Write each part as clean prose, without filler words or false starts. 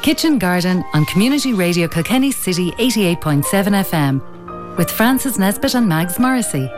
Kitchen Garden on Community Radio Kilkenny City 88.7 FM with Francis Nesbitt and Mags Morrissey.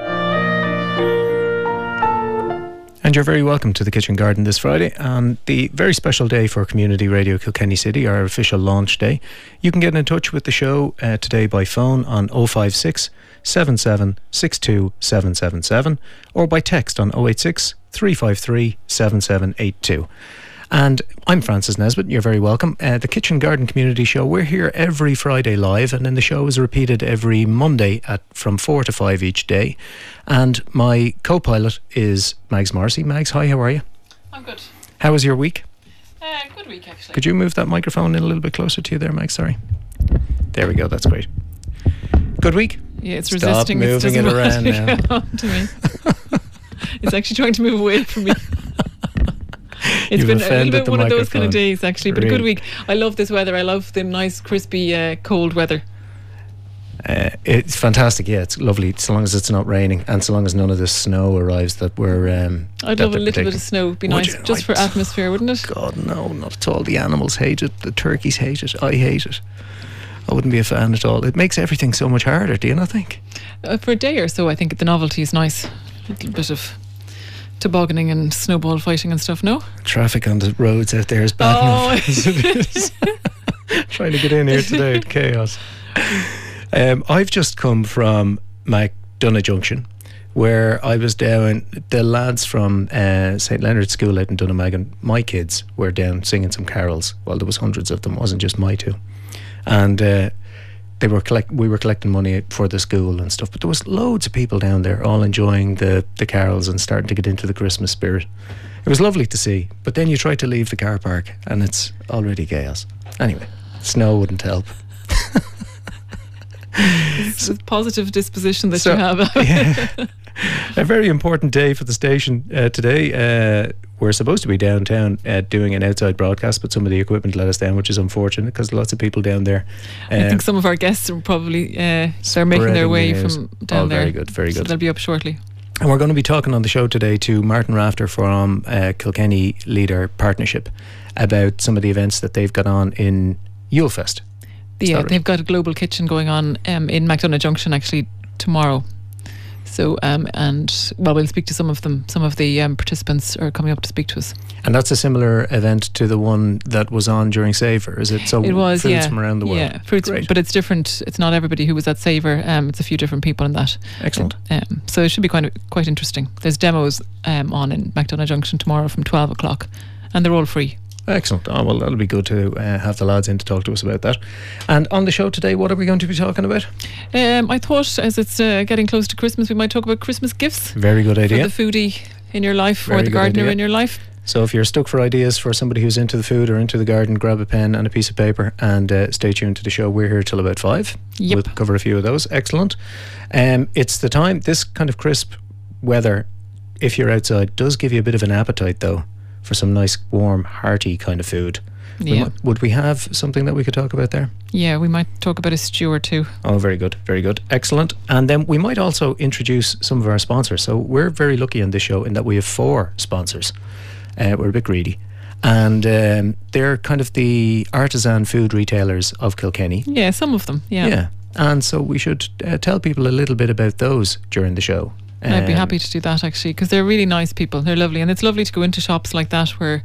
And you're very welcome to the Kitchen Garden this Friday on the very special day for Community Radio Kilkenny City, our official launch day. You can get in touch with the show today by phone on 056 77 62 777 or by text on 086 353 7782. And I'm Francis Nesbitt, you're very welcome. The Kitchen Garden Community Show, we're here every Friday live, and then the show is repeated every Monday from 4 to 5 each day. And my co-pilot is Mags Morrissey. Mags, hi, how are you? I'm good. How was your week? Good week, actually. Could you move that microphone in a little bit closer to you there, Mags? Sorry. There we go, that's great. Good week? Yeah, it's Stop resisting. moving it around now. To me. It's actually trying to move away from me. It's been a little bit one of those kind of days, actually, but a good week. I love this weather. I love the nice, crispy, cold weather. It's fantastic, yeah. It's lovely, so long as it's not raining and so long as none of this snow arrives that we're... I'd love a little bit of snow. It'd be nice, just for atmosphere, wouldn't it? God, no, not at all. The animals hate it. The turkeys hate it. I hate it. I wouldn't be a fan at all. It makes everything so much harder, do you not think? For a day or so, I think the novelty is nice. A little bit of tobogganing and snowball fighting and stuff, no? Traffic on the roads out there is bad enough as it is. Trying to get in here today, chaos. I've just come from McDonough Junction, where I was down. The lads from St Leonard's School out in Dunnamagan, my kids, were down singing some carols. Well, there was hundreds of them, it wasn't just my two. And we were collecting money for the school and stuff, but there was loads of people down there all enjoying the carols and starting to get into the Christmas spirit. It was lovely to see, but then you try to leave the car park and it's already chaos. Anyway, snow wouldn't help. It's a positive disposition that you have. Yeah, a very important day for the station today. We're supposed to be downtown doing an outside broadcast, but some of the equipment let us down, which is unfortunate because lots of people down there. I think some of our guests are probably they're making their way from down there. Very good, very good. So they'll be up shortly. And we're going to be talking on the show today to Martin Rafter from Kilkenny Leader Partnership about some of the events that they've got on in Yulefest. Yeah, they've got a global kitchen going on in McDonough Junction actually tomorrow. So, we'll speak to some of them. Some of the participants are coming up to speak to us. And that's a similar event to the one that was on during Savour, is it? So it was, foods from around the world. Yeah, fruits, but it's different. It's not everybody who was at Savour. It's a few different people in that. Excellent. So it should be quite interesting. There's demos on in McDonough Junction tomorrow from 12 o'clock, and they're all free. Excellent. Oh, well, that'll be good to have the lads in to talk to us about that. And on the show today, what are we going to be talking about? I thought, as it's getting close to Christmas, we might talk about Christmas gifts. Very good idea. For the foodie in your life or the gardener in your life. So if you're stuck for ideas for somebody who's into the food or into the garden, grab a pen and a piece of paper and stay tuned to the show. We're here till about 5. Yep. We'll cover a few of those. Excellent. It's the time, this kind of crisp weather, if you're outside, does give you a bit of an appetite though for some nice warm hearty kind of food. Yeah. Would we have something that we could talk about there? Yeah, we might talk about a stew or two. Oh, very good, very good. Excellent. And then we might also introduce some of our sponsors. So we're very lucky on this show in that we have 4 sponsors. We're a bit greedy. And they're kind of the artisan food retailers of Kilkenny. Yeah, some of them, yeah. Yeah, and so we should tell people a little bit about those during the show. I'd be happy to do that actually, because they're really nice people. They're lovely, and it's lovely to go into shops like that where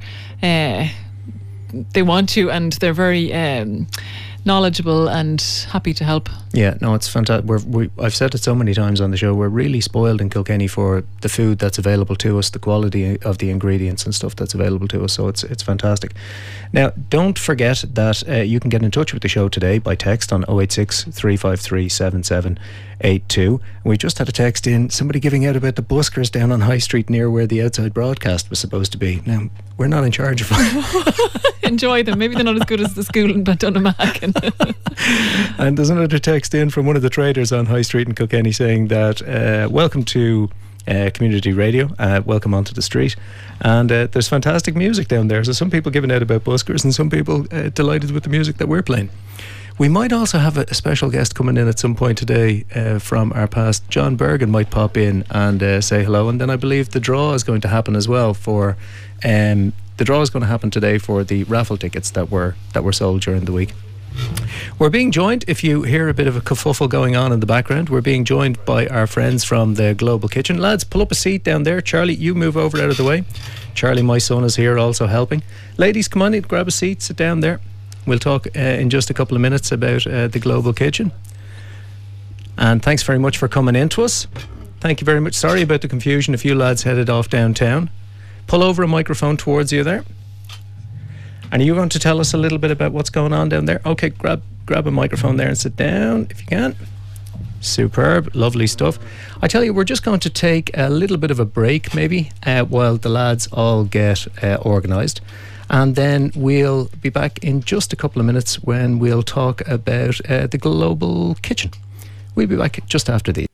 they want you and they're very knowledgeable and happy to help. Yeah, no, it's fantastic. I've said it so many times on the show, we're really spoiled in Kilkenny for the food that's available to us, the quality of the ingredients and stuff that's available to us, so it's fantastic. Now, don't forget that you can get in touch with the show today by text on 086 353 7782. We just had a text in, somebody giving out about the buskers down on High Street near where the outside broadcast was supposed to be. Now, we're not in charge of enjoy them. Maybe they're not as good as the school in Dunnamagan. And there's another text in from one of the traders on High Street in Kilkenny saying that welcome to community radio, welcome onto the street, and there's fantastic music down there. So some people giving out about buskers and some people delighted with the music that we're playing. We might also have a special guest coming in at some point today from our past. John Bergen might pop in and say hello, and then I believe the draw is going to happen as well for the draw is going to happen today for the raffle tickets that were sold during the week. We're being joined, if you hear a bit of a kerfuffle going on in the background, we're being joined by our friends from the Global Kitchen. Lads, pull up a seat down there. Charlie, you move over out of the way. Charlie, my son, is here also helping. Ladies, come on in, grab a seat, sit down there. We'll talk in just a couple of minutes about the Global Kitchen. And thanks very much for coming in to us. Thank you very much. Sorry about the confusion. A few lads headed off downtown. Pull over a microphone towards you there. And are you going to tell us a little bit about what's going on down there? Okay, grab a microphone there and sit down if you can. Superb, lovely stuff. I tell you, we're just going to take a little bit of a break maybe while the lads all get organised. And then we'll be back in just a couple of minutes when we'll talk about the Global Kitchen. We'll be back just after these.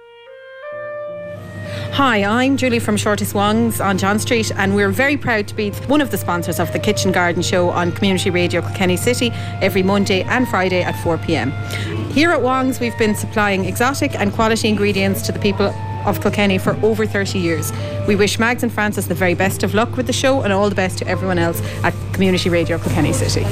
Hi, I'm Julie from Shortest Wong's on John Street, and we're very proud to be one of the sponsors of the Kitchen Garden Show on Community Radio Kilkenny City every Monday and Friday at 4 p.m. Here at Wong's, we've been supplying exotic and quality ingredients to the people of Kilkenny for over 30 years. We wish Mags and Francis the very best of luck with the show, and all the best to everyone else at Community Radio Kilkenny City.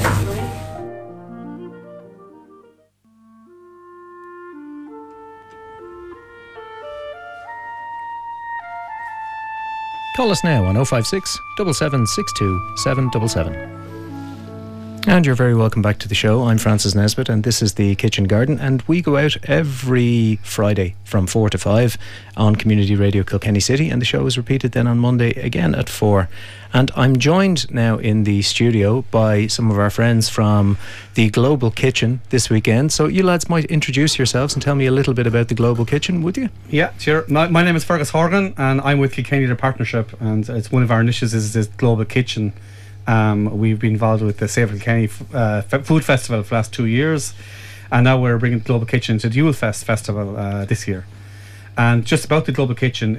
Call us now on 056 7762 777. And you're very welcome back to the show. I'm Francis Nesbitt and this is the Kitchen Garden, and we go out every Friday from 4 to 5 on Community Radio Kilkenny City, and the show is repeated then on Monday again at 4. And I'm joined now in the studio by some of our friends from the Global Kitchen this weekend. So you lads might introduce yourselves and tell me a little bit about the Global Kitchen, would you? Yeah, sure. My name is Fergus Horgan and I'm with Kilkenny the Partnership, and it's one of our initiatives is this Global Kitchen. We've been involved with the Save Kilkenny Food Festival for the last 2 years, and now we're bringing the Global Kitchen to the Yule Fest Festival this year. And just about the Global Kitchen,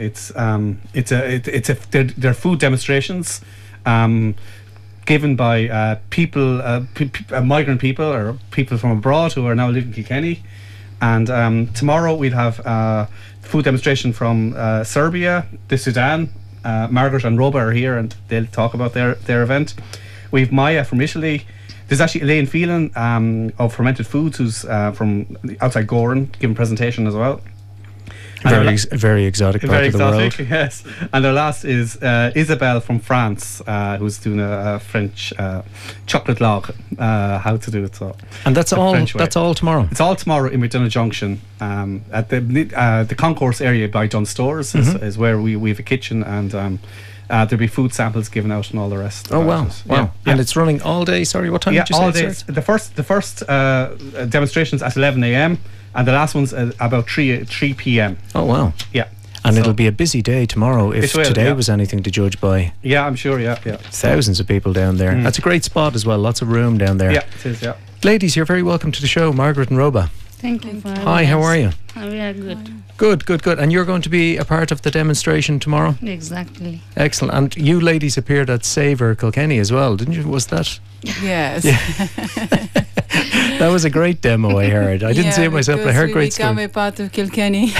they're food demonstrations given by migrant people or people from abroad who are now living in Kilkenny. And tomorrow we'll have food demonstration from Serbia, the Sudan. Margaret and Roba are here and they'll talk about their event. We have Maya from Italy. There's actually Elaine Phelan of Fermented Foods, who's from outside Goran, giving a presentation as well. Very exotic part of the world. Yes. And our last is Isabelle from France, who's doing a French chocolate log, how to do it. So, and that's all tomorrow. It's all tomorrow in McDonagh Junction, at the concourse area by Dunn Stores is where we have a kitchen, and there'll be food samples given out and all the rest. Oh wow! Yeah. And it's running all day. Sorry, what time did you say? All day. The first demonstrations at 11 a.m. and the last one's about 3 p.m. Oh wow! Yeah. And it'll be a busy day tomorrow if today was anything to judge by. Yeah, I'm sure. Yeah. Thousands of people down there. That's a great spot as well. Lots of room down there. Yeah, it is. Yeah. Ladies, you're very welcome to the show. Margaret and Roba. Thank you. Hi, how are you? We are good. Good. And you're going to be a part of the demonstration tomorrow? Exactly. Excellent. And you ladies appeared at Savour Kilkenny as well, didn't you? Was that? Yes. Yeah. That was a great demo, I heard. I didn't see it myself, but I heard great stuff. We become a part of Kilkenny.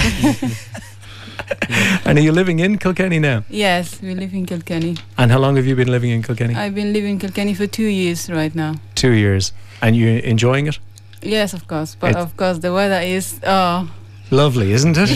And are you living in Kilkenny now? Yes, we live in Kilkenny. And how long have you been living in Kilkenny? I've been living in Kilkenny for 2 years right now. 2 years. And you enjoying it? Yes, of course. But of course the weather is lovely, isn't it?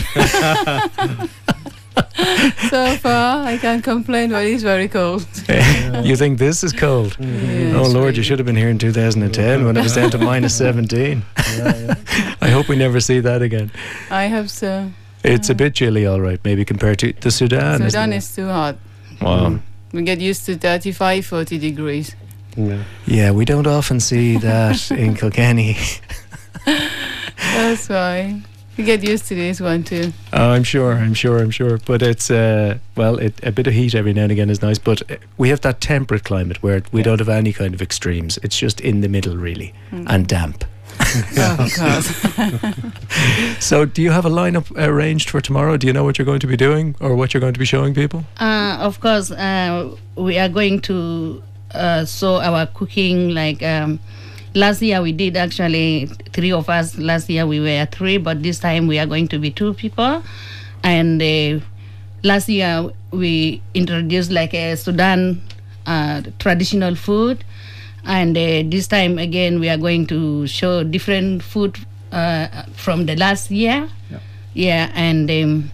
So far I can't complain, but it's very cold. You think this is cold? Yeah, oh Lord, you should have been here in 2010 when it was down to minus 17. I hope we never see that again. I hope so. It's a bit chilly, all right, maybe compared to the Sudan. Sudan is too hot. Wow. We get used to 35, 40 degrees. Yeah, we don't often see that in Kilkenny. That's why. We get used to this one too. Oh, I'm sure. But it's, a bit of heat every now and again is nice. But we have that temperate climate where we don't have any kind of extremes. It's just in the middle, really, and damp. Oh, God. So do you have a lineup arranged for tomorrow? Do you know what you're going to be doing or what you're going to be showing people? Of course, we are going to show our cooking. Like last year we did actually 3 of us. Last year we were 3, but this time we are going to be 2 people. And last year we introduced like a Sudan traditional food. And this time again, we are going to show different food from the last year. Yeah, and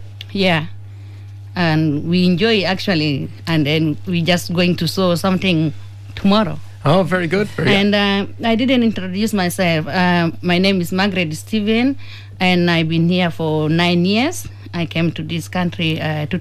and we enjoy actually. And then we just going to show something tomorrow. Oh, very good. And I didn't introduce myself. My name is Margaret Stephen, and I've been here for 9 years. I came to this country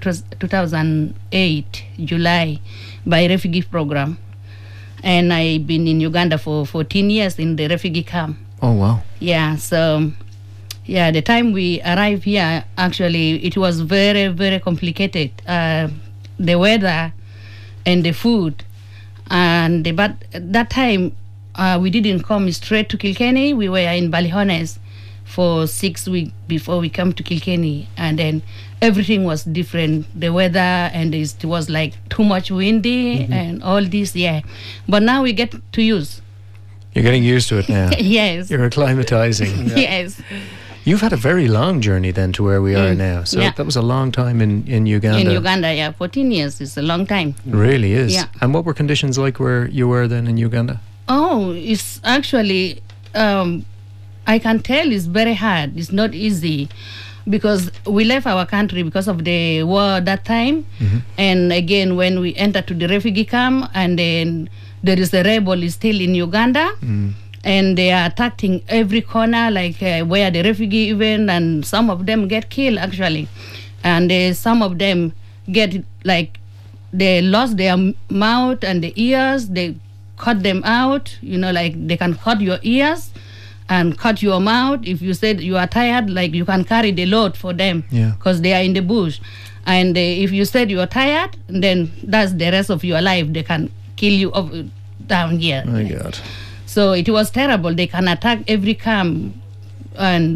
2008, July, by refugee program. And I've been in Uganda for 14 years in the refugee camp. Oh, wow. Yeah, so, the time we arrived here, actually, it was very, very complicated. The weather and the food. But at that time, we didn't come straight to Kilkenny. We were in Ballyhonest for 6 weeks before we come to Kilkenny. And then everything was different. The weather, and it was like too much windy and all this, But now we get to use. You're getting used to it now. Yes. You're acclimatizing. Yes. You've had a very long journey then to where we are now. So that was a long time in Uganda. In Uganda, 14 years is a long time. It really is. Yeah. And what were conditions like where you were then in Uganda? Oh, it's actually, I can tell it's very hard. It's not easy because we left our country because of the war that time. And again, when we entered to the refugee camp, and then there is a rebel is still in Uganda. And they are attacking every corner, like where the refugee even, and some of them get killed actually. And some of them get like, they lost their mouth and the ears, they cut them out, like they can cut your ears and cut your mouth. If you said you are tired, like you can carry the load for them because they are in the bush. And if you said you are tired, then that's the rest of your life. They can kill you down here. My God. So it was terrible. They can attack every camp. And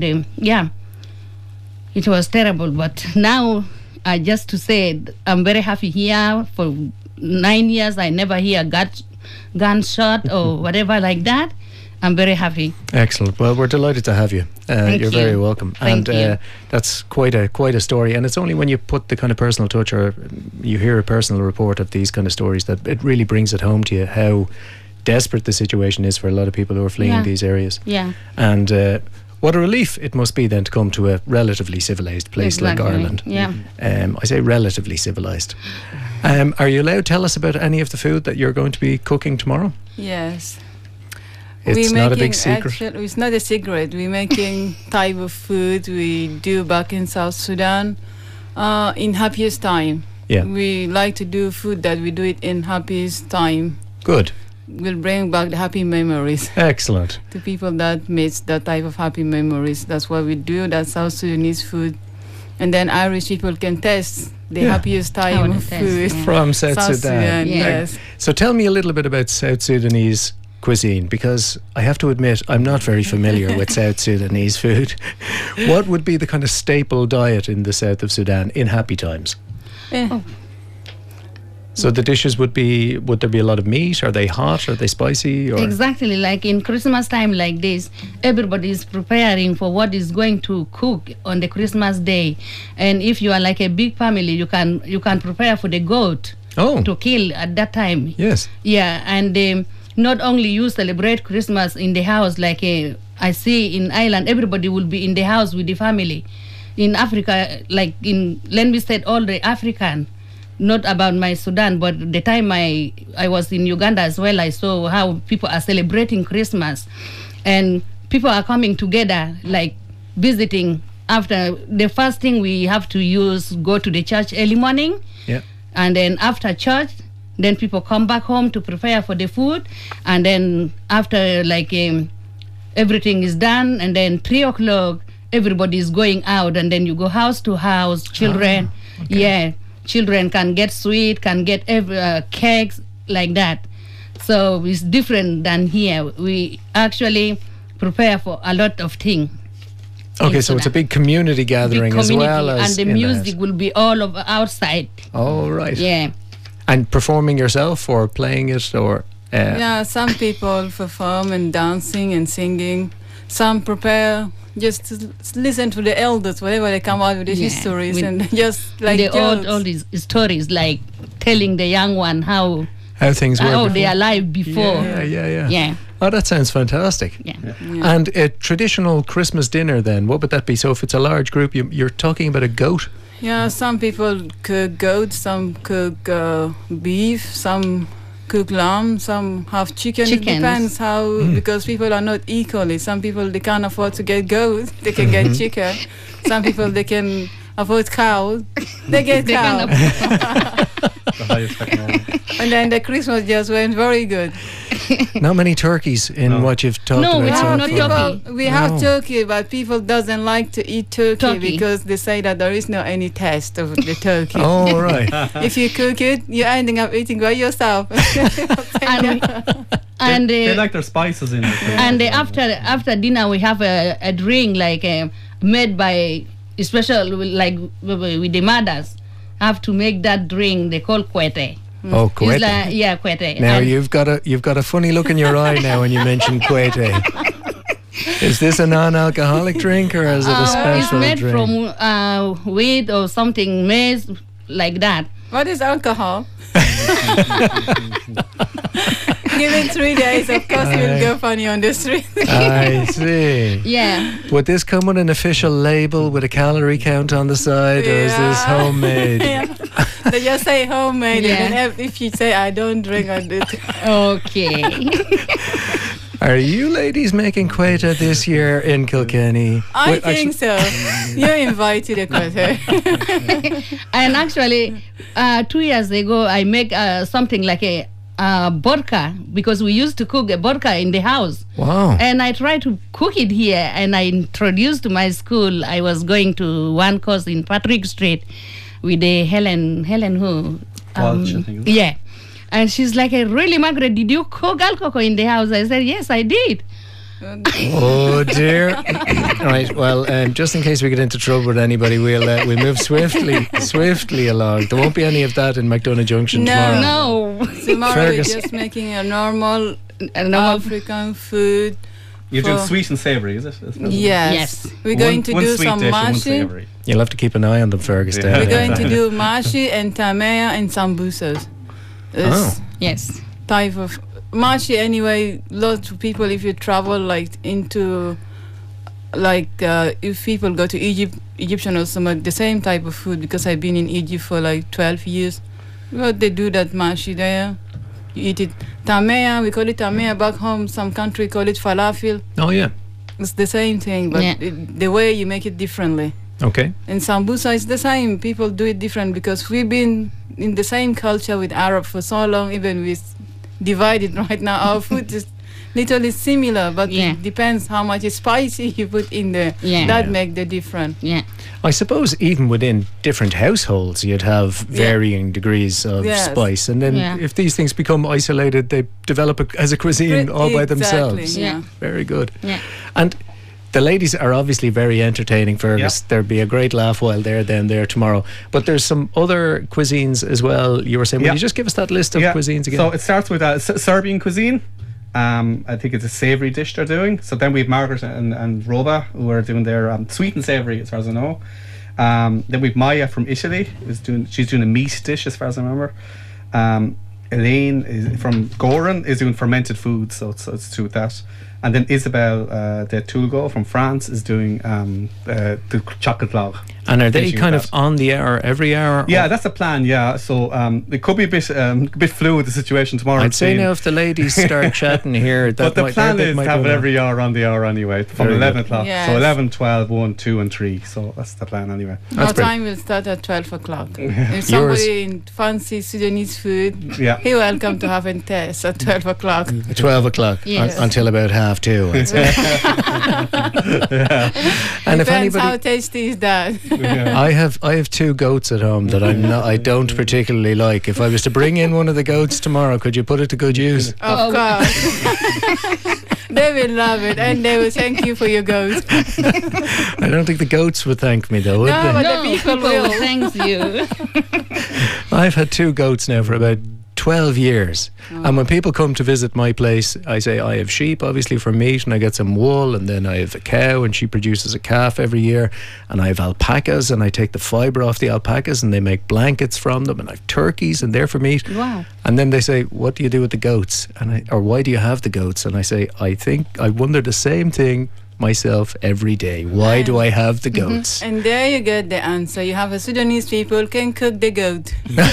it was terrible. But now, just to say, I'm very happy here. For 9 years, I never hear gunshot or whatever like that. I'm very happy. Excellent. Well, we're delighted to have you. You're very welcome. Thank you. That's quite a story. And it's only when you put the kind of personal touch, or you hear a personal report of these kind of stories, that it really brings it home to you how desperate the situation is for a lot of people who are fleeing these areas. Yeah. And what a relief it must be then to come to a relatively civilised place like Ireland. Yeah. I say relatively civilised. Are you allowed to tell us about any of the food that you're going to be cooking tomorrow? Yes. It's not a big secret. It's not a secret. We're making type of food we do back in South Sudan in happiest time. Yeah. We like to do food that we do it in happiest time. Good. Will bring back the happy memories. Excellent. To people that makes that type of happy memories. That's what we do. That's South Sudanese food. And then Irish people can taste the happiest time of food. From South Sudan. Yes. So tell me a little bit about South Sudanese cuisine, because I have to admit I'm not very familiar with South Sudanese food. What would be the kind of staple diet in the south of Sudan in happy times? So the dishes would there be a lot of meat? Are they hot? Are they spicy? Or? Exactly, like in Christmas time like this, everybody is preparing for what is going to cook on the Christmas day. And if you are like a big family, you can prepare for the goat to kill at that time. Yes. Yeah, and not only you celebrate Christmas in the house, like I see in Ireland, everybody will be in the house with the family. In Africa, like let me say all the African, not about my Sudan, but the time I was in Uganda as well, I saw how people are celebrating Christmas. And people are coming together, like visiting. After the first thing we have to go to the church early morning. Yeah. And then after church, then people come back home to prepare for the food. And then after everything is done, and then 3 o'clock, everybody is going out, and then you go house to house, children. Okay. Yeah. Children can get sweet, can get cakes like that. So it's different than here. We actually prepare for a lot of things. Okay, so it's a big community gathering as well as... And the music will be all over outside. Oh, right. Yeah. And performing yourself or playing it or... Yeah, some people perform and dancing and singing. Some prepare... Just to listen to the elders, whatever they come out with the histories, and just like all these stories, like telling the young one how how things were. Oh, before. they are live before. Yeah. Oh, that sounds fantastic. Yeah. And a traditional Christmas dinner then, what would that be? So if it's a large group, you're talking about a goat? Yeah, some people cook goat, some cook beef, some cook lamb, some have chicken. It depends how, because people are not equally. Some people, they can't afford to get goat, they can get chicken. Some people, they can afford cow, they get cow. The highest technology. And then the Christmas just went very good. Not many turkeys in what you've talked about. We have so not far. turkey. We have turkey, but people doesn't like to eat turkey because they say that there is no any taste of the turkey. Oh, right. If you cook it, you're ending up eating by yourself. And they like their spices in it. And after dinner, we have a drink like made by special, like with the mothers. Have to make that drink. They call kwete. Oh, kwete. Yeah, kwete. Now and you've got a funny look in your eye now when you mention kwete. Is this a non-alcoholic drink or is it a special it's made drink? from wheat or something maize like that. What is alcohol? Given 3 days, of course, you'll go funny on the street. I see. Yeah. Would this come with an official label with a calorie count on the side, or is this homemade? They just say homemade, and then if you say I don't drink, I do. Okay. Are you ladies making kwete this year in Kilkenny? I think so. You're invited to kwete. And actually, 2 years ago, I make something like a vodka, because we used to cook a vodka in the house. Wow. And I tried to cook it here, and I introduced to my school. I was going to one course in Patrick Street with the Helen who? Walsh, I think. Yeah. And she's like, really, Margaret, did you cook alcohol in the house? I said, yes, I did. Oh dear. Right, well, just in case we get into trouble with anybody, we'll move swiftly along. There won't be any of that in McDonough Junction tomorrow. No. Tomorrow Fergus. we're just making a normal African food. You're doing sweet and savoury, is it? Yes. We're going to do some mashi. You'll have to keep an eye on them, Fergus. Yeah. We're going to do mashi and tamea and sambusas. Yes. Type of mashi anyway. Lots of people, if you travel like into if people go to Egyptian or some the same type of food, because I've been in Egypt for like 12 years. Well, they do that mashi there. You eat it. Tamea, we call it tamea back home. Some country call it falafel. Oh yeah. It's the same thing, but the way you make it differently. Okay. And sambusa is the same. People do it different because we've been in the same culture with Arab for so long. Even we divided right now. Our food is literally similar, but it depends how much spicy you put in there. That make the difference. Yeah. I suppose even within different households, you'd have varying degrees of spice, and then if these things become isolated, they develop as a cuisine all by themselves. Yeah. Very good. Yeah. And the ladies are obviously very entertaining, Fergus. There'll be a great laugh while they're there tomorrow. But there's some other cuisines as well. You were saying, will you just give us that list of cuisines again? So it starts with Serbian cuisine. I think it's a savoury dish they're doing. So then we have Margaret and Roba, who are doing their sweet and savoury, as far as I know. Then we have Maya from Italy. She's doing a meat dish, as far as I remember. Elaine is from Goran is doing fermented foods, so it's to do with that. And then Isabel de Tulgo from France is doing the chocolate log. And are they kind of on the hour every hour? Yeah, that's the plan. Yeah, so it could be a bit fluid, the situation tomorrow. I'd say now if the ladies start chatting here, that but the plan is to have it every hour on the hour anyway, from 11 o'clock. Yes. So 11, 12, 1, 2 and 3. So that's the plan anyway. Our time will start at 12 o'clock. If somebody in fancy Sudanese food, he welcome to have a test at 12 o'clock. 12 o'clock until about 2:30. And if depends anybody, how tasty is that. I have 2 goats at home that I don't particularly like. If I was to bring in one of the goats tomorrow, could you put it to good use? Of course. They will love it, and they will thank you for your goat. I don't think the goats would thank me though, would No, they? but the people will. Thanks you. I've had 2 goats now for about 12 years. And when people come to visit my place, I say I have sheep, obviously, for meat, and I get some wool, and then I have a cow, and she produces a calf every year, and I have alpacas, and I take the fibre off the alpacas, and they make blankets from them, and I have turkeys, and they're for meat. Wow. And then they say, what do you do with the goats? Or why do you have the goats? And I say, I wonder the same thing myself every day. Why do I have the goats? And there you get the answer. You have a Sudanese people can cook the goat.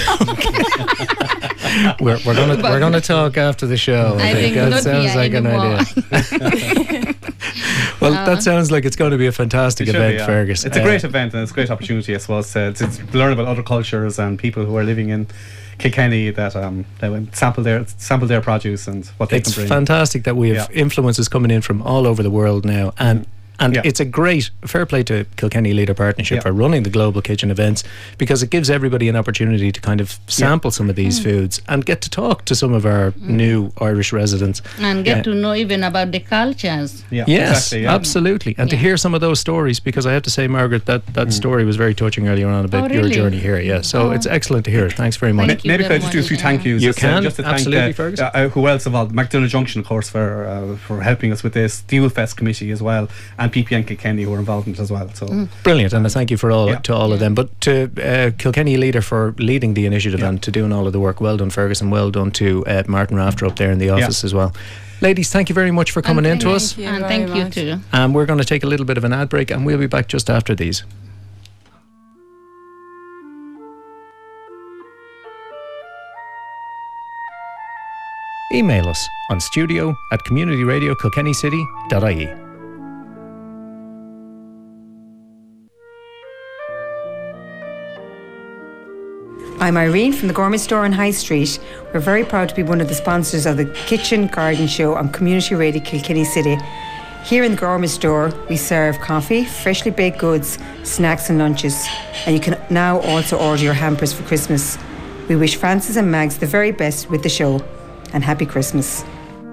we're gonna talk after the show. I think that sounds like an idea. Well, that sounds like it's going to be a fantastic event, Fergus. It's a great event, and it's a great opportunity, I suppose, to learn about other cultures and people who are living in Kilkenny that they sample their produce and what they can bring. It's fantastic that we have influences coming in from all over the world now, and it's a great fair play to Kilkenny Leader Partnership for running the Global Kitchen events, because it gives everybody an opportunity to kind of sample some of these foods and get to talk to some of our new Irish residents and get to know even about the cultures. Yes, absolutely, and to hear some of those stories, because I have to say, Margaret, that story was very touching earlier on about your journey here. So it's excellent to hear it. Thanks very much. Maybe could I just do a few thank yous? You can, just to absolutely, thank Fergus. Who else involved? McDonagh Junction, of course, for helping us with this, the Ulfest Committee as well, and PPN Kilkenny who are involved in it as well. So brilliant, and a thank you for all of them. But to Kilkenny Leader for leading the initiative and to doing all of the work. Well done, Fergus, and well done to Martin Rafter up there in the office as well. Ladies, thank you very much for coming in to us. And thank you too. And we're going to take a little bit of an ad break, and we'll be back just after these. Email us on studio@communityradiokilkennycity.ie. I'm Irene from the Gourmet Store on High Street. We're very proud to be one of the sponsors of the Kitchen Garden Show on Community Radio Kilkenny City. Here in the Gourmet Store, we serve coffee, freshly baked goods, snacks and lunches. And you can now also order your hampers for Christmas. We wish Francis and Mags the very best with the show. And happy Christmas.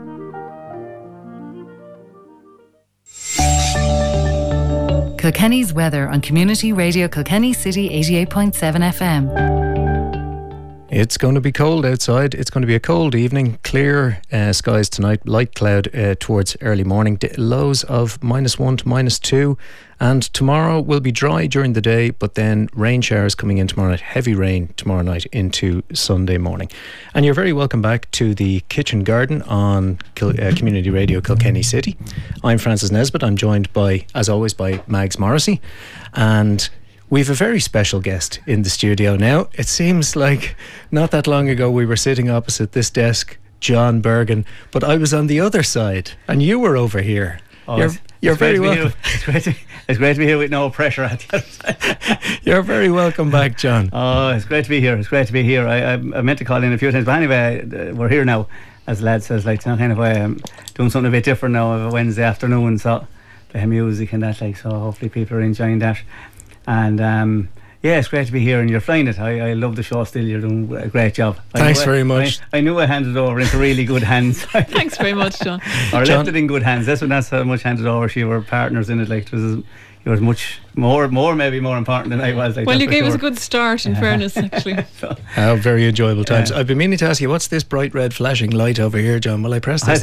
Kilkenny's weather on Community Radio Kilkenny City 88.7 FM. It's going to be cold outside. It's going to be a cold evening. Clear skies tonight. Light cloud towards early morning. Lows of -1 to -2. And tomorrow will be dry during the day, but then rain showers coming in tomorrow night. Heavy rain tomorrow night into Sunday morning. And you're very welcome back to the Kitchen Garden on Community Radio Kilkenny City. I'm Francis Nesbitt. I'm joined by, as always, by Mags Morrissey. And we've a very special guest in the studio now. It seems like not that long ago we were sitting opposite this desk, John Bergen, but I was on the other side and you were over here. You're very welcome. It's great to be here with no pressure at the other side. You're very welcome back, John. Oh, it's great to be here. It's great to be here. I meant to call in a few times, but anyway, we're here now, as the lad says, like, kind of doing something a bit different now of a Wednesday afternoon, so they have music and that, like, so hopefully people are enjoying that. And yeah, it's great to be here, and you're flying it. I love the show still. You're doing a great job. Thanks very much. I knew I handed it over into really good hands. Thanks very much, John. Or left it in good hands. That's how much handed over. You were partners in it. Like, you were much more important than I was. Like, well, you gave us a good start, in fairness, actually. How very enjoyable times. I've been meaning to ask you, what's this bright red flashing light over here, John? Will I press this?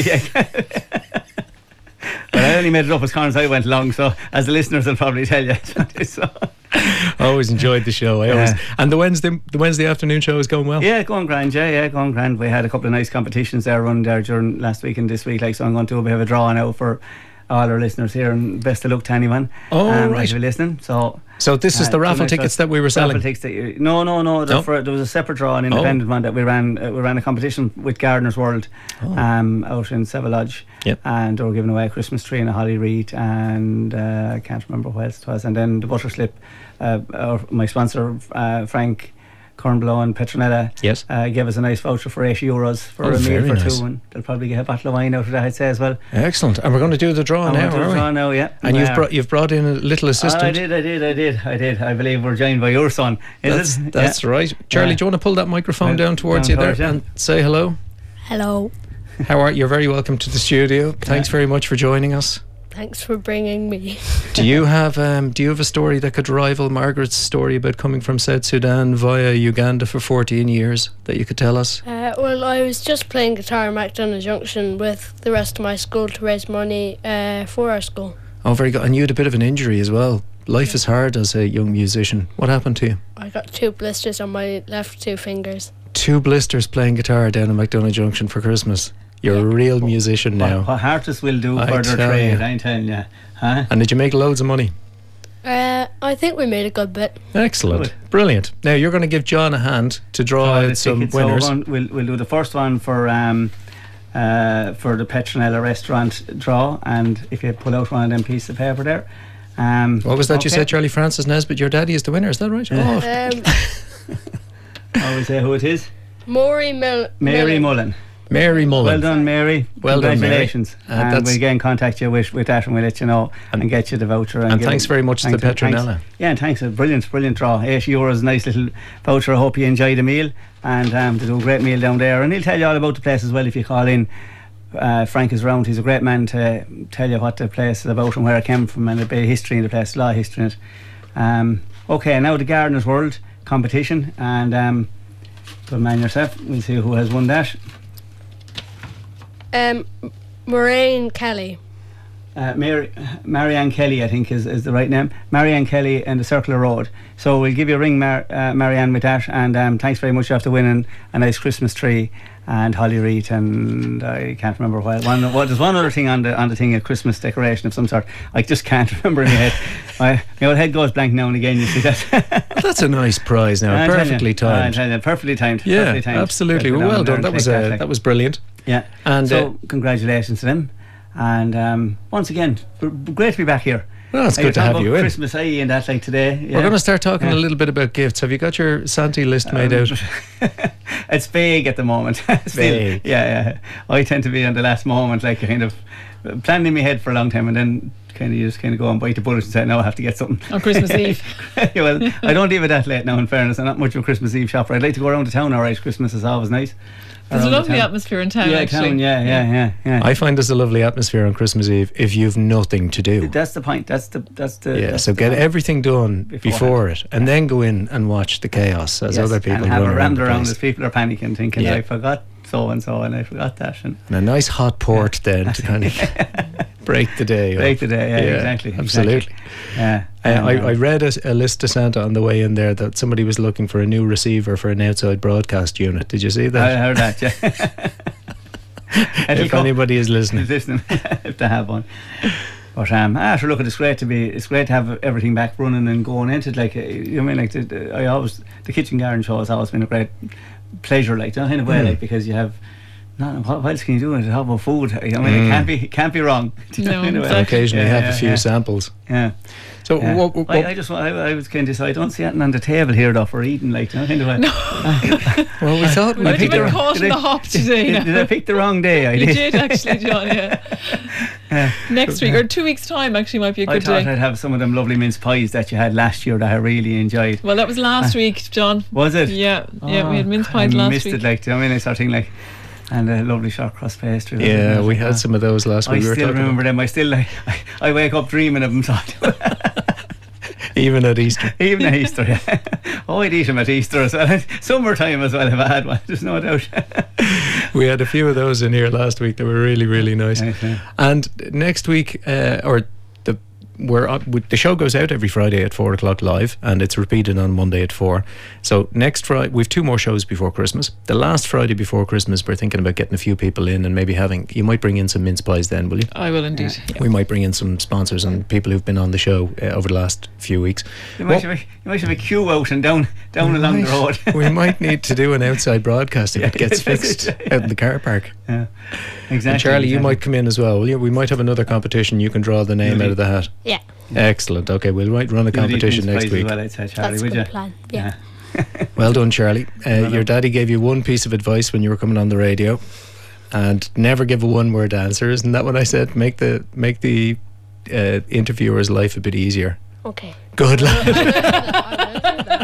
Well, I only made it up as corners I went along, so as the listeners will probably tell you. So. I always enjoyed the show. And the Wednesday afternoon show is going well. Yeah, going grand. Going grand. We had a couple of nice competitions there run there during last week and this week. Like, so I'm going to do a bit of a draw now for all our listeners here, and best of luck to anyone. Right. If you're listening. So this is the raffle tickets that we were selling. Raffle tickets no. There was a separate draw, an independent one that we ran. We ran a competition with Gardener's World out in Seville Lodge. Yep. And they were giving away a Christmas tree and a holly wreath, and I can't remember what else it was. And then the butter slip, my sponsor Frank Cornblow and Petronella gave us a nice voucher for €80 for a meal for two, and they'll probably get a bottle of wine out of that, I'd say, as well. Excellent. And we're going to do the draw now, are we? Yeah. And you've brought in a little assistant. I did. I believe we're joined by your son. That's right. Charlie, do you want to pull that microphone down towards you there and say hello? Hello. How are you? You're very welcome to the studio. Thanks very much for joining us. Thanks for bringing me. Do you have a story that could rival Margaret's story about coming from South Sudan via Uganda for 14 years that you could tell us? Well, I was just playing guitar in MacDonagh Junction with the rest of my school to raise money for our school. Oh, very good. And you had a bit of an injury as well. Life is hard as a young musician. What happened to you? I got 2 blisters on my left 2 fingers. 2 blisters playing guitar down in MacDonagh Junction for Christmas. You're a real musician now. What artists will do for their trade, I'm telling you. Huh? And did you make loads of money? I think we made a good bit. Excellent. Good. Brilliant. Now you're going to give John a hand to draw out some winners. So we'll do the first one for the Petronella restaurant draw, and if you pull out one of them pieces of paper there. What was that you said, Charlie? Francis Nesbitt, your daddy is the winner, is that right? I will say who it is. Mary Mullen. Mary Mullen. Well done, Mary. Well Congratulations. done, Mary. And we'll again contact you with that, and we'll let you know and get you the voucher. And thanks very much to the Petronella. Yeah, and thanks. A brilliant draw. €8, nice little voucher. I hope you enjoy the meal, and they do a great meal down there. And he'll tell you all about the place as well if you call in. Frank is around. He's a great man to tell you what the place is about and where it came from, and a bit of history in the place, a lot of history in it. Okay, now the Gardeners World competition, and good man yourself. We'll see who has won that. Marianne Kelly. Marianne Kelly, I think is the right name. Marianne Kelly in the Circular Road. So we'll give you a ring, Marianne, with that. And thanks very much after winning a nice Christmas tree and holly wreath, and I can't remember what. There's one other thing on the thing, a Christmas decoration of some sort. I just can't remember in my head. My head goes blank now and again. You see that? That's a nice prize now. Perfectly timed. Perfectly timed. Yeah, perfectly timed. absolutely. Well done. That was brilliant. Yeah. And so congratulations to them. And once again, great to be back here. Well, it's good to have you in. Christmas and that like today. Yeah. We're going to start talking a little bit about gifts. Have you got your Santa list made out? It's vague at the moment. Vague. Yeah. I tend to be on the last moment, like kind of planning in my head for a long time, and then you just go and bite the bullet and say, no, I have to get something on Christmas Eve. Well, I don't leave it that late now, in fairness. I'm not much of a Christmas Eve shopper. I'd like to go around the town, alright. Christmas is always nice. There's a lovely atmosphere in town, actually. Yeah. I find there's a lovely atmosphere on Christmas Eve if you've nothing to do. That's the point. So get everything done before it, and then go in and watch the chaos as other people and have run a around around as people are panicking, thinking, I forgot so and so, and I forgot that, and a nice hot port then to kind of break the day. Exactly. Absolutely. Yeah. I read a list to Santa on the way in there that somebody was looking for a new receiver for an outside broadcast unit. Did you see that? I heard that, yeah. If anybody is listening, if they have one. But sure, look, it's great to have everything back running and going into it. Like, the Kitchen Garden show has always been a great pleasure, like, in a way, like, because you have. What else can you do? How about food? It can't be wrong. No, exactly. Occasionally have a few samples. Yeah. So I was kind of. I don't see anything on the table here though for eating. Like, No. Well, we thought we might have been caught in the hop today. Did I pick the wrong day? You did actually, John. Yeah. Next week or 2 weeks' time actually might be a good day. I thought I'd have some of them lovely mince pies that you had last year that I really enjoyed. Well, that was last week, John. Was it? Yeah. We had mince pies last week. I missed it. Like, I started thinking like. And a lovely short crust pastry. Yeah, we had some of those last week. I still remember them. I wake up dreaming of them. Even at Easter. Even at Easter, yeah. I'd eat them at Easter as well. Summertime as well, if I had one. There's no doubt. We had a few of those in here last week that were really, really nice. Okay. And next week, the show goes out every Friday at 4 o'clock live, and it's repeated on Monday at 4. So next Friday, we've 2 more shows before Christmas. The last Friday before Christmas, we're thinking about getting a few people in and maybe you might bring in some mince pies then, will you? I will indeed. Yeah. We might bring in some sponsors and people who've been on the show over the last few weeks. You might have a queue out and down along the road. We might need to do an outside broadcast if it gets fixed out in the car park. Yeah, exactly. And Charlie, you might come in as well, will you? We might have another competition. You can draw the name out of the hat. Yeah. Excellent. Okay, we'll run a competition next week. Well, I'd say, Charlie, that's would a good you? plan. Yeah. Well done, Charlie. Your daddy gave you one piece of advice when you were coming on the radio, and never give a one-word answer. Isn't that what I said? Make the interviewer's life a bit easier. Okay. Good lad.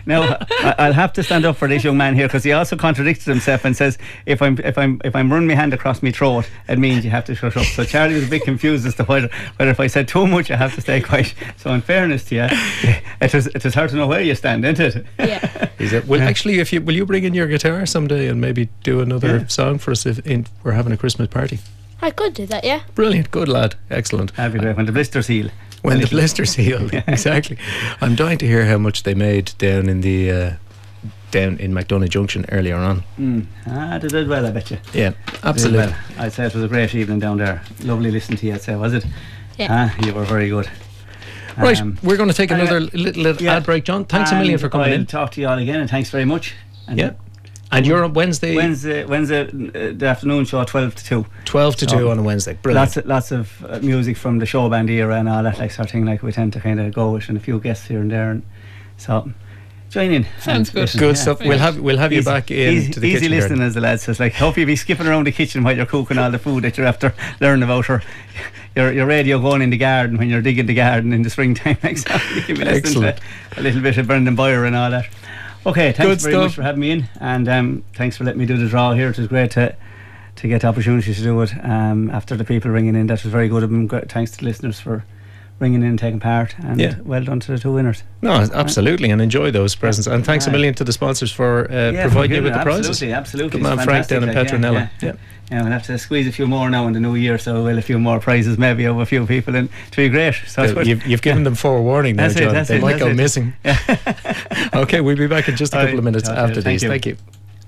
Now I'll have to stand up for this young man here, because he also contradicted himself and says if I'm running my hand across my throat, it means you have to shut up. So Charlie was a bit confused as to whether if I said too much I have to stay quiet. So in fairness to you, it was hard to know where you stand, isn't it? Yeah. Is it? Well, actually, will you bring in your guitar someday and maybe do another song for us if we're having a Christmas party? I could do that, yeah. Brilliant, good lad, excellent. Happy day when the blisters heal. When the blisters heal, exactly. I'm dying to hear how much they made down in McDonough Junction earlier on. They did well, I bet you. Yeah, absolutely. Well. I'd say it was a great evening down there. Lovely listening to you, I'd say, was it? Yeah. You were very good. Right, we're going to take another little ad break, John. Thanks a million for coming in. I'll talk to you all again, and thanks very much. And and you're on Wednesday the afternoon show, 12 to 2. 12 to 2 on a Wednesday. Brilliant. Lots of music from the show band era and all that sort of thing, like we tend to kind of go with, and a few guests here and there, and so join in. Sounds good. Good stuff. We'll have you back in to the easy kitchen listening, garden. as the lad says. Like, hope you be skipping around the kitchen while you're cooking all the food that you're after learning about, or your radio going in the garden when you're digging the garden in the springtime. Exactly. You can be listening to a little bit of Brendan Boyer and all that. Okay, thanks very much for having me in, and thanks for letting me do the draw here. It was great to get the opportunity to do it after the people ringing in. That was very good of them. Thanks to the listeners for ringing in and taking part, and well done to the two winners. No, absolutely, and enjoy those presents, and thanks a million to the sponsors for providing you with the prizes. Absolutely. Good man, Frank down in Petronella. Yeah, we'll have to squeeze a few more now in the new year, so we'll a few more prizes maybe of a few people, and to be great. So you've given them forewarning now, John. They might go missing. Okay, we'll be back in just a couple of minutes after these. Thank you.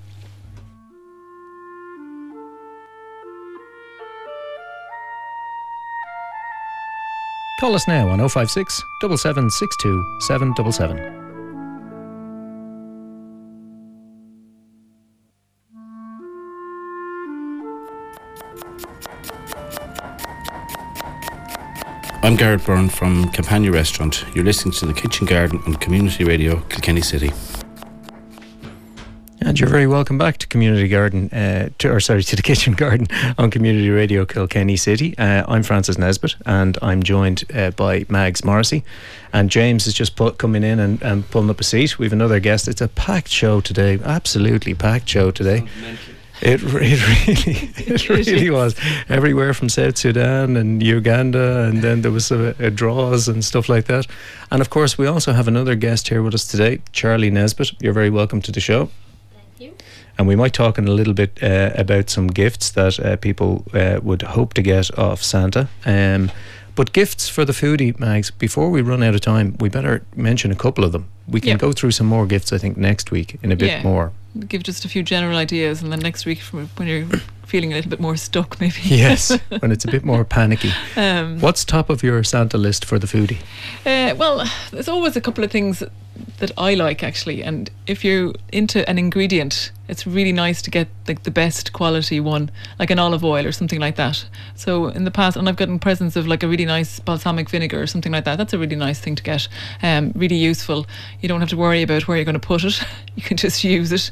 Call us now on 056 7762 777. I'm Garrett Byrne from Campania Restaurant. You're listening to The Kitchen Garden on Community Radio, Kilkenny City. And you're very welcome back to Community Garden, to the Kitchen Garden on Community Radio Kilkenny City. I'm Francis Nesbitt, and I'm joined by Mags Morrissey, and James is just coming in and pulling up a seat. We have another guest. It's a packed show today, absolutely packed show today. It really was. Everywhere from South Sudan and Uganda, and then there was draws and stuff like that. And of course, we also have another guest here with us today, Charlie Nesbitt. You're very welcome to the show. And we might talk in a little bit about some gifts that people would hope to get off Santa. But gifts for the foodie, Mags, before we run out of time, we better mention a couple of them. We can go through some more gifts, I think, next week in a bit more. Give just a few general ideas, and then next week, when you're feeling a little bit more stuck, maybe. Yes, when it's a bit more panicky. What's top of your Santa list for the foodie? Well, there's always a couple of things that I like, actually, and if you're into an ingredient, it's really nice to get the best quality one, like an olive oil or something like that. So in the past, and I've gotten presents of like a really nice balsamic vinegar or something like that. That's a really nice thing to get, really useful. You don't have to worry about where you're going to put it. You can just use it.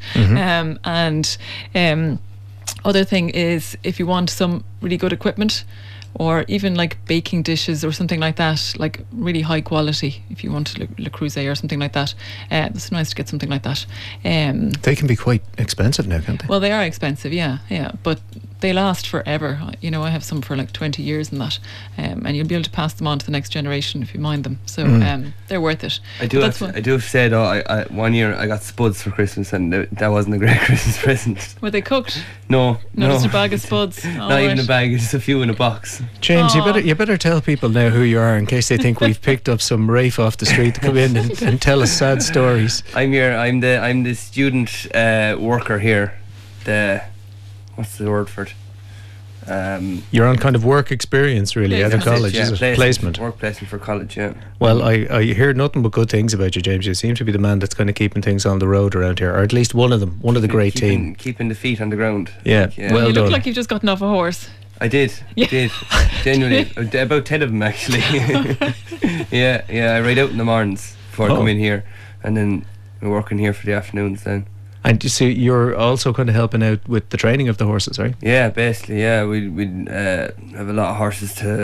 Other thing is, if you want some really good equipment, or even like baking dishes or something like that, like really high quality, if you want Le Creuset or something like that, it's nice to get something like that. They can be quite expensive now, can't they? Well, they are expensive, yeah, but they last forever. You know, I have some for like 20 years and that, and you'll be able to pass them on to the next generation if you mind them. So they're worth it. I do have to say though, I one year I got spuds for Christmas, and that wasn't a great Christmas present. Were they cooked? No. Just a bag of spuds. Not even a bag, just a few in a box. James, you better tell people now who you are, in case they think we've picked up some Rafe off the street to come in and tell us sad stories. I'm the student worker here. What's the word for it? You're on kind of work experience, really, out of college, is it? Placement. Work placement for college, yeah. Well, I hear nothing but good things about you, James. You seem to be the man that's kind of keeping things on the road around here, or at least one of them, one of the great team. Keeping the feet on the ground. Yeah, well you done. look like you've just gotten off a horse. I did. Genuinely. About 10 of them, actually. yeah, I ride out in the mornings before I come in here, and then we're working here for the afternoons then. And you see, you're also kind of helping out with the training of the horses, right? Yeah, basically, yeah. We have a lot of horses to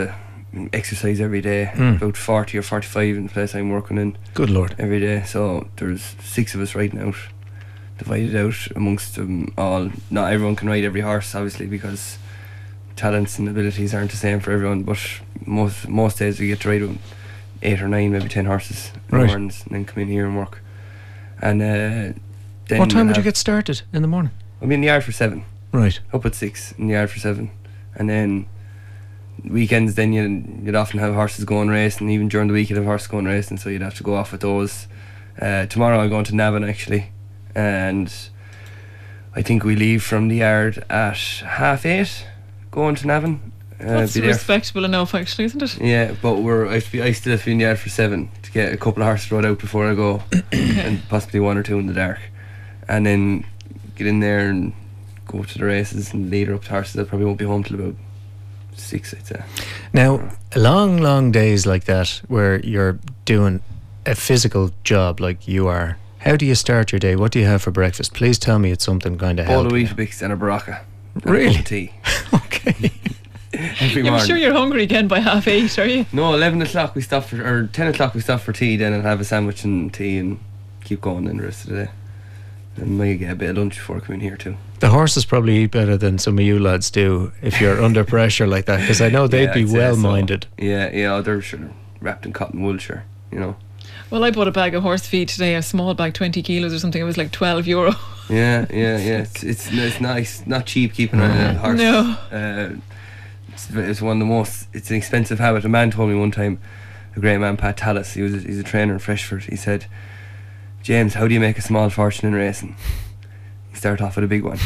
exercise every day. About 40 or 45 in the place I'm working in. Good Lord. Every day. So there's 6 of us riding out, divided out amongst them all. Not everyone can ride every horse, obviously, because talents and abilities aren't the same for everyone, but most days we get to ride 8 or 9, maybe 10 horses in the mornings, and then come in here and work. And then what time would you get started in the morning? I'm in the yard for 7. Right. Up at 6, in the yard for 7. And then weekends, then you'd often have horses going racing. Even during the week you'd have horses going racing, so you'd have to go off with those. Tomorrow I'm going to Navan, actually, and I think we leave from the yard at 8:30, going to Navan. That's respectable enough, actually, isn't it? Yeah, but I still have to be in the yard for 7 to get a couple of horses rode out before I go, and possibly 1 or 2 in the dark, and then get in there and go to the races and lead her up to horses. I probably won't be home till about 6, I'd say. Now, long days like that where you're doing a physical job like you are, how do you start your day? What do you have for breakfast? Please tell me it's something kind of healthy. Bowl of Weetabix and a Baraka. Really? And tea. Okay. Every morning. I'm sure you're hungry again by 8:30, are you? No, 11 o'clock we stop for, or 10 o'clock we stop for tea, then I'll have a sandwich and tea and keep going then the rest of the day. And maybe get a bit of lunch before I come in here too. The horses probably eat better than some of you lads do if you're under pressure like that, because I know they'd be well-minded. So. Yeah, they're sure wrapped in cotton wool, sure, you know. Well, I bought a bag of horse feed today, a small bag, 20 kilos or something. It was like €12. Yeah. It's nice, not cheap keeping a horse. No. It's one of the most. It's an expensive habit. A man told me one time, a great man, Pat Tallis. He's a trainer in Freshford. He said, "James, how do you make a small fortune in racing? You start off with a big one."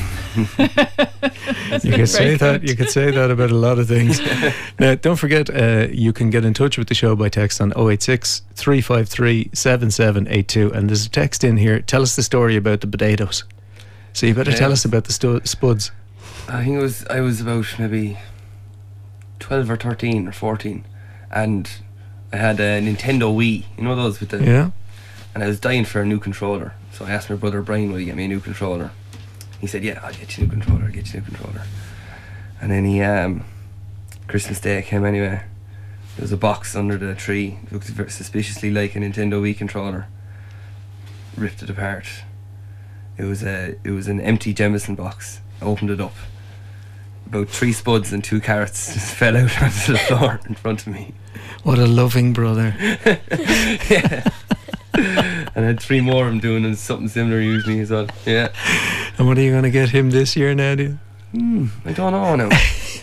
You could say that about a lot of things. Now, don't forget, you can get in touch with the show by text on 086 353 7782, and there's a text in here. Tell us the story about the potatoes. So you better tell us about the spuds. I think I was about maybe 12 or 13 or 14, and I had a Nintendo Wii, you know those with the... Yeah. And I was dying for a new controller, so I asked my brother Brian, will you get me a new controller? He said, yeah, I'll get you a new controller, And then Christmas Day came anyway. There was a box under the tree. It looked very suspiciously like a Nintendo Wii controller. Ripped it apart. It was an empty Jemison box. I opened it up. About 3 spuds and 2 carrots just fell out onto the floor in front of me. What a loving brother. Yeah. And I had 3 more of them doing something similar usually as well. Yeah. And what are you going to get him this year, Nadia? I don't know now.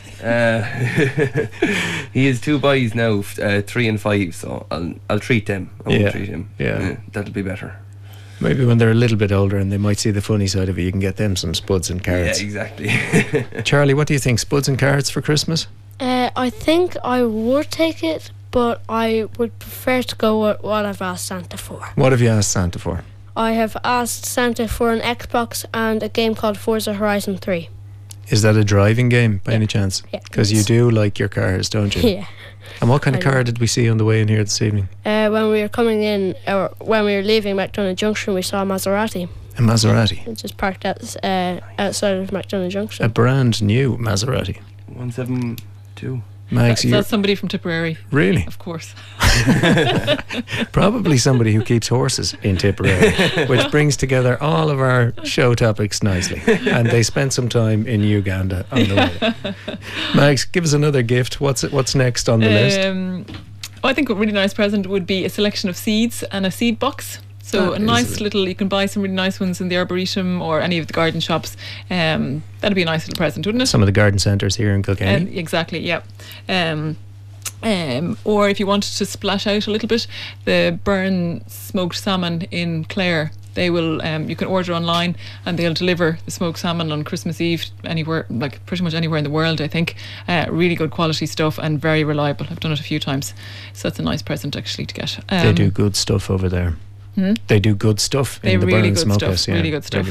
He has 2 boys now, 3 and 5, so I'll treat them. I won't treat him. Yeah. That'll be better. Maybe when they're a little bit older and they might see the funny side of it, you can get them some spuds and carrots. Yeah, exactly. Charlie, what do you think? Spuds and carrots for Christmas? I think I would take it, but I would prefer to go with what I've asked Santa for. What have you asked Santa for? I have asked Santa for an Xbox and a game called Forza Horizon 3. Is that a driving game by any chance? Yeah. Because you do like your cars, don't you? Yeah. And what kind of car did we see on the way in here this evening? When we were coming in, or when we were leaving McDonagh Junction, we saw a Maserati. A Maserati? It just parked outside of McDonagh Junction. A brand new Maserati? 172. Max, that's somebody from Tipperary. Really? Of course. Probably somebody who keeps horses in Tipperary, which brings together all of our show topics nicely. And they spent some time in Uganda on the way. Max, give us another gift. What's next on the list? I think a really nice present would be a selection of seeds and a seed box. So a nice little, you can buy some really nice ones in the Arboretum or any of the garden shops. That'd be a nice little present, wouldn't it? Some of the garden centres here in Kilkenny. Exactly, yeah. Or if you wanted to splash out a little bit, the Burn smoked salmon in Clare, they will, you can order online and they'll deliver the smoked salmon on Christmas Eve anywhere, like pretty much anywhere in the world, I think. Really good quality stuff and very reliable. I've done it a few times, so that's a nice present actually to get. They do good stuff over there. They do good stuff in the Burn Smokehouse. Really good stuff.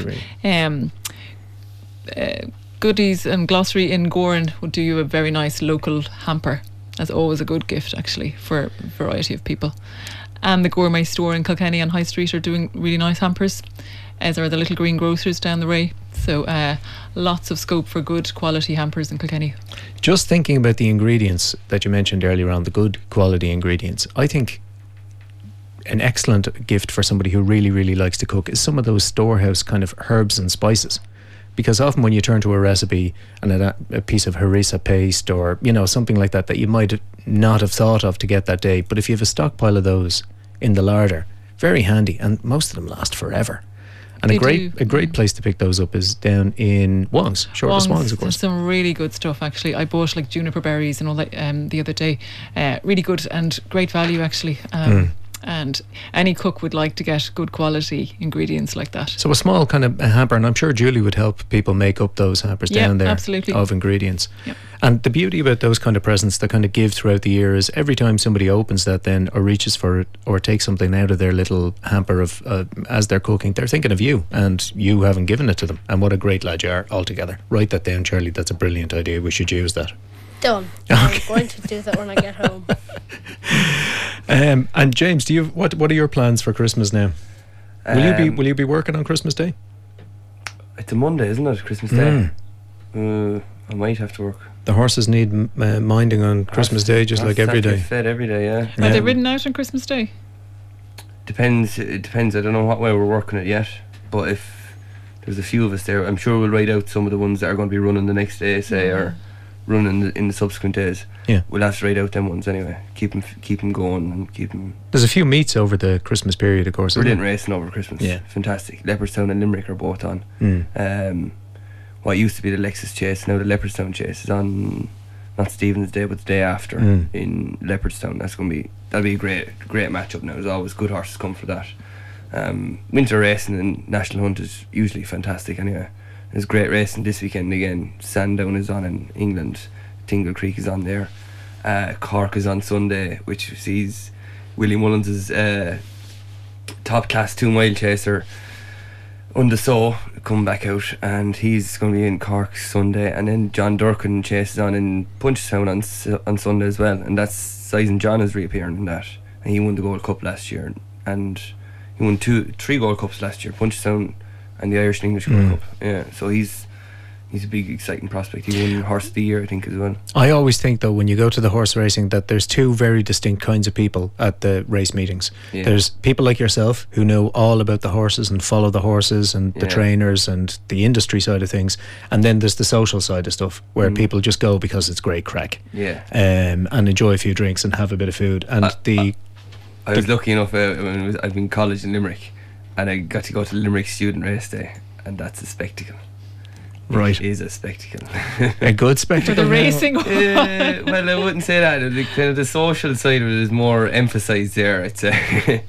Goodies and Glossary in Goran would do you a very nice local hamper. That's always a good gift actually for a variety of people. And the Gourmet store in Kilkenny on High Street are doing really nice hampers, as are the Little Green Grocers down the way. So lots of scope for good quality hampers in Kilkenny. Just thinking about the ingredients that you mentioned earlier on, the good quality ingredients, I think an excellent gift for somebody who really, really likes to cook is some of those storehouse kind of herbs and spices. Because often when you turn to a recipe and a piece of harissa paste or, you know, something like that you might not have thought of to get that day, but if you have a stockpile of those in the larder, very handy, and most of them last forever. And a great place to pick those up is down in Wong's, Shortest Wong's, of course. There's some really good stuff, actually. I bought like juniper berries and all that the other day. Really good and great value, actually. And any cook would like to get good quality ingredients like that. So a small kind of hamper, and I'm sure Julie would help people make up those hampers down there absolutely. Of ingredients. Yep. And the beauty about those kind of presents that kind of give throughout the year is every time somebody opens that then or reaches for it or takes something out of their little hamper of as they're cooking, they're thinking of you and you haven't given it to them. And what a great lad you are altogether. Write that down, Charlie. That's a brilliant idea. We should use that. Done. I'm going to do that when I get home. And James, do you what are your plans for Christmas now? Will you be working on Christmas Day? It's a Monday, isn't it? Christmas Day. I might have to work. The horses need minding on Christmas Day, just like every day. Fed every day, yeah. Are they ridden out on Christmas Day? Depends. It depends. I don't know what way we're working it yet, but if there's a few of us there, I'm sure we'll ride out some of the ones that are going to be running the next day, say, or running in the subsequent days. Yeah, we'll have to ride out them ones anyway. Keep them going and keep them. There's a few meets over the Christmas period, of course. Brilliant racing over Christmas. Yeah, fantastic. Leopardstown and Limerick are both on. What used to be the Lexus Chase, now the Leopardstown Chase is on. Not Stephen's Day, but the day after in Leopardstown. That'll be a great matchup now. There's always good horses come for that. Winter racing and National Hunt is usually fantastic anyway. There's great racing this weekend again. Sandown is on in England. Tingle Creek is on there. Cork is on Sunday, which sees Willie Mullins' top class 2 mile chaser Undeso come back out, and he's going to be in Cork Sunday. And then John Durkin chases on in Punchestown on Sunday as well, and that's Sizen John is reappearing in that, and he won the Gold Cup last year, and he won 3 Gold Cups last year, Punchestown and the Irish and English Gold Cup. Yeah, so he's a big exciting prospect. He won Horse of the Year, I think, as well. I always think though, when you go to the horse racing, that there's 2 very distinct kinds of people at the race meetings. There's people like yourself who know all about the horses and follow the horses and the trainers and the industry side of things, and then there's the social side of stuff where people just go because it's great crack, and enjoy a few drinks and have a bit of food. And I was lucky enough when I've been in college in Limerick, and I got to go to Limerick Student Race Day, and that's a spectacle. Right. It is a spectacle. A good spectacle. For the racing. Well, I wouldn't say that. Kind of the social side of it is more emphasised there. It's a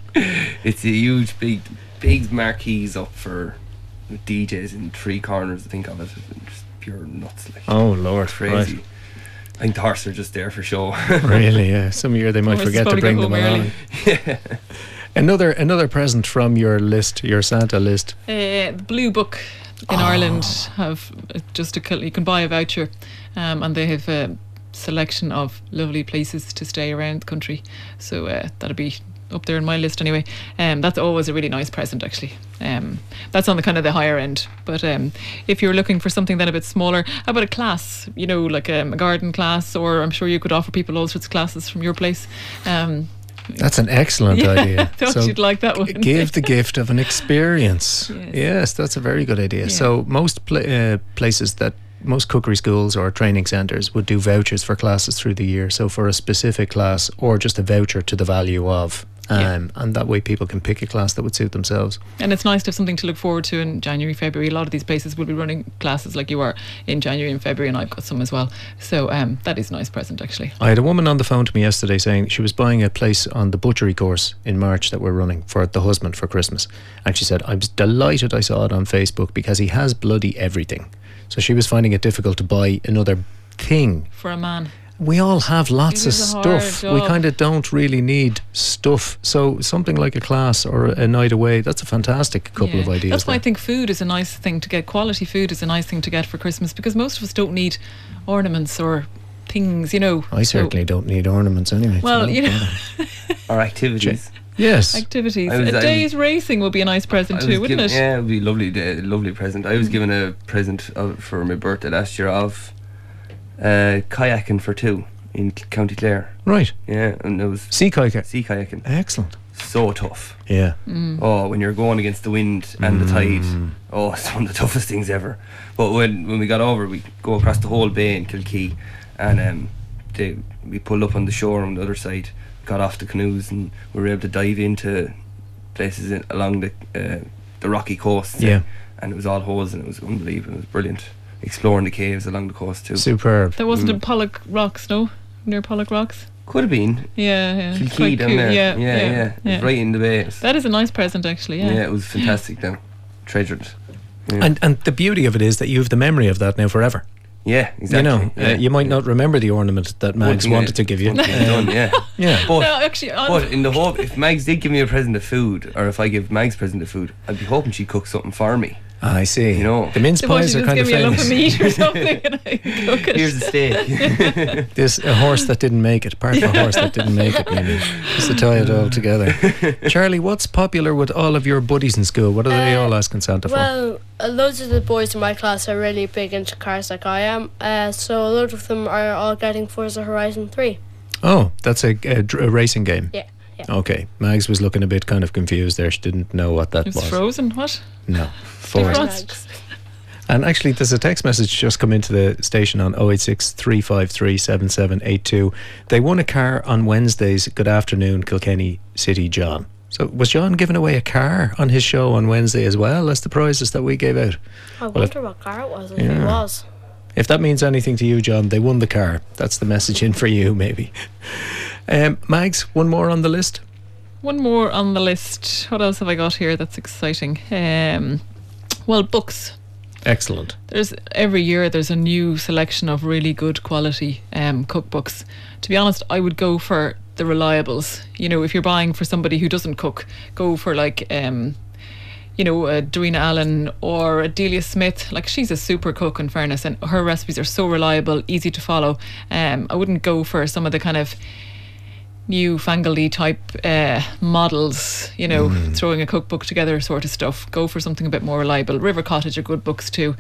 huge, big marquees up for DJs in 3 corners. I think of it. Just pure nuts. Like, oh Lord, crazy. Right. I think the horses are just there for show. Really? Yeah. Some year they might forget to bring them along. Yeah. Another present from your list, your Santa list. The Blue Book in Ireland have you can buy a voucher, and they have a selection of lovely places to stay around the country. So that'll be up there in my list anyway. That's always a really nice present, actually. That's on the kind of the higher end. But if you're looking for something then a bit smaller, how about a class? You know, like a garden class, or I'm sure you could offer people all sorts of classes from your place. That's an excellent idea. I thought you'd like that one. Give the gift of an experience. Yes, that's a very good idea. So most places that most cookery schools or training centres would do vouchers for classes through the year. So for a specific class or just a voucher to the value of. And that way people can pick a class that would suit themselves. And it's nice to have something to look forward to in January, February. A lot of these places will be running classes like you are in January and February, and I've got some as well. So that is a nice present, actually. I had a woman on the phone to me yesterday saying she was buying a place on the butchery course in March that we're running for the husband for Christmas, and she said, I was delighted I saw it on Facebook because he has bloody everything. So she was finding it difficult to buy another thing for a man. We all have lots of stuff. We kind of don't really need stuff. So something like a class or a night away, that's a fantastic couple of ideas. That's why I think food is a nice thing to get. Quality food is a nice thing to get for Christmas, because most of us don't need ornaments or things, you know. I certainly don't need ornaments anyway. Well, you know. Or activities. Yes. activities. A day's racing would be a nice present too, wouldn't it? Yeah, it would be a lovely present. I was given a present for my birthday last year of kayaking for two in County Clare. Right. Yeah, and it was sea kayaking. Sea kayaking. Excellent. So tough. Yeah. Oh, when you're going against the wind and the tide. Oh, it's one of the toughest things ever. But when we got over, we go across the whole bay in Kilkee, and we pulled up on the shore on the other side, got off the canoes, and we were able to dive into places along the rocky coast. Yeah. And it was all holes, and it was unbelievable. It was brilliant. Exploring the caves along the coast too. Superb. There wasn't a Pollock Rocks, no? Near Pollock Rocks? Could have been. Yeah. Kilkee down there. Yeah. It's right in the bay. That is a nice present, actually. Yeah. It was fantastic. Now, treasured it. Yeah. And the beauty of it is that you have the memory of that now forever. Yeah, exactly. You know, you might not remember the ornament that Mags wanted to give you. Done, yeah. But, no, actually, but in the hope, if Mags did give me a present of food, or if I give Mags a present of food, I'd be hoping she'd cook something for me. I see. You know, the mince pies are kind of famous. Give me a lump of meat or something and I cook it. Here's the steak. There's a horse that didn't make it. Part of a horse that didn't make it, maybe. Just to tie it all together. Charlie, what's popular with all of your buddies in school? What are they all asking Santa for? Well, loads of the boys in my class are really big into cars like I am. So a lot of them are all getting Forza Horizon 3. Oh, that's a racing game. Yeah. Okay, Mags was looking a bit kind of confused there. She didn't know what that was. It's Frozen, what? No, Forza. And actually, there's a text message just come into the station on 086 353 7782. They won a car on Wednesday's Good Afternoon Kilkenny City, John. So was John giving away a car on his show on Wednesday as well as the prizes that we gave out? I wonder what car it was, if it was. If that means anything to you, John, they won the car. That's the message in for you, maybe. Mags, one more on the list? One more on the list. What else have I got here that's exciting? Well, books. Excellent. Every year there's a new selection of really good quality cookbooks. To be honest, I would go for the reliables. You know, if you're buying for somebody who doesn't cook, go for like Dorina Allen or Delia Smith. Like, she's a super cook, in fairness, and her recipes are so reliable, easy to follow. I wouldn't go for some of the kind of newfangledy type models, throwing a cookbook together sort of stuff. Go for something a bit more reliable. River Cottage are good books too.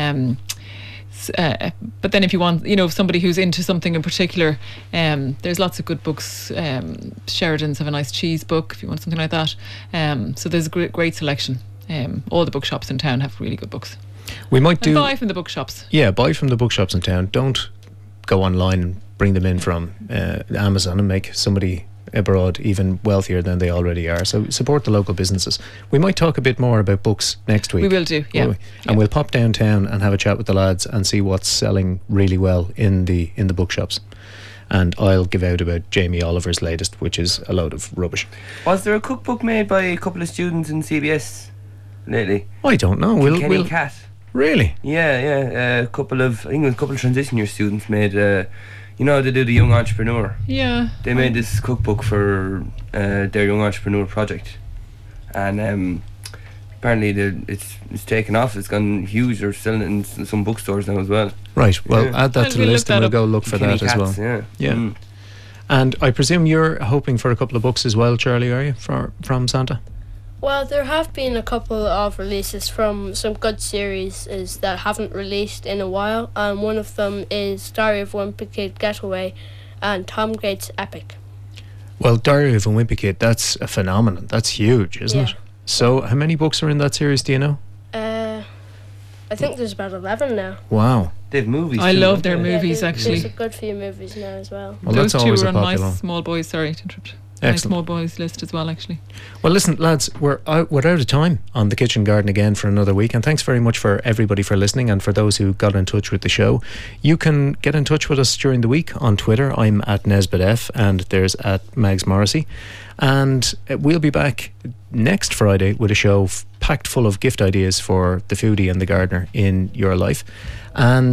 But then if you want, somebody who's into something in particular, there's lots of good books. Sheridan's have a nice cheese book if you want something like that. So there's a great selection. All the bookshops in town have really good books. We might buy from the bookshops. Yeah, buy from the bookshops in town. Don't go online and bring them in from Amazon and make somebody abroad even wealthier than they already are. So support the local businesses. We might talk a bit more about books next week. We will do, yeah. And we'll pop downtown and have a chat with the lads and see what's selling really well in the bookshops. And I'll give out about Jamie Oliver's latest, which is a load of rubbish. Was there a cookbook made by a couple of students in CBS lately? I don't know. Kenny Cat. Really? Yeah. I think it was a couple of transition year students made. They do the Young Entrepreneur. Yeah. They made this cookbook for their Young Entrepreneur project, and apparently it's taken off. It's gone huge. They're selling it in some bookstores now as well. Right. Well, add that to the list and we'll go look for that as well. Yeah. Mm. And I presume you're hoping for a couple of books as well, Charlie, are you, from Santa? Well, there have been a couple of releases from some good series that haven't released in a while, and one of them is Diary of a Wimpy Kid Getaway and Tom Gates Epic. Well, Diary of a Wimpy Kid, that's a phenomenon. That's huge, isn't it? So how many books are in that series, do you know? I think there's about 11 now. Wow. They have movies. I love their movies, actually. There's a good few movies now as well. Those two are on my small boys, sorry to interrupt. My small boys list as well, actually. Well, listen, lads, we're out of time on the Kitchen Garden again for another week, and thanks very much for everybody for listening and for those who got in touch with the show. You can get in touch with us during the week on Twitter. I'm at NesbittF and there's at Mags Morrissey, and we'll be back next Friday with a show packed full of gift ideas for the foodie and the gardener in your life. And